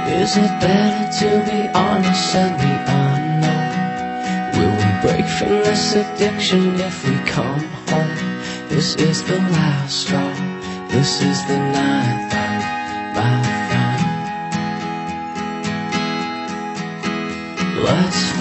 Is it better to be honest and the unknown? Will we break from this addiction if we come home? This is the last straw. This is the night that my friend. Let's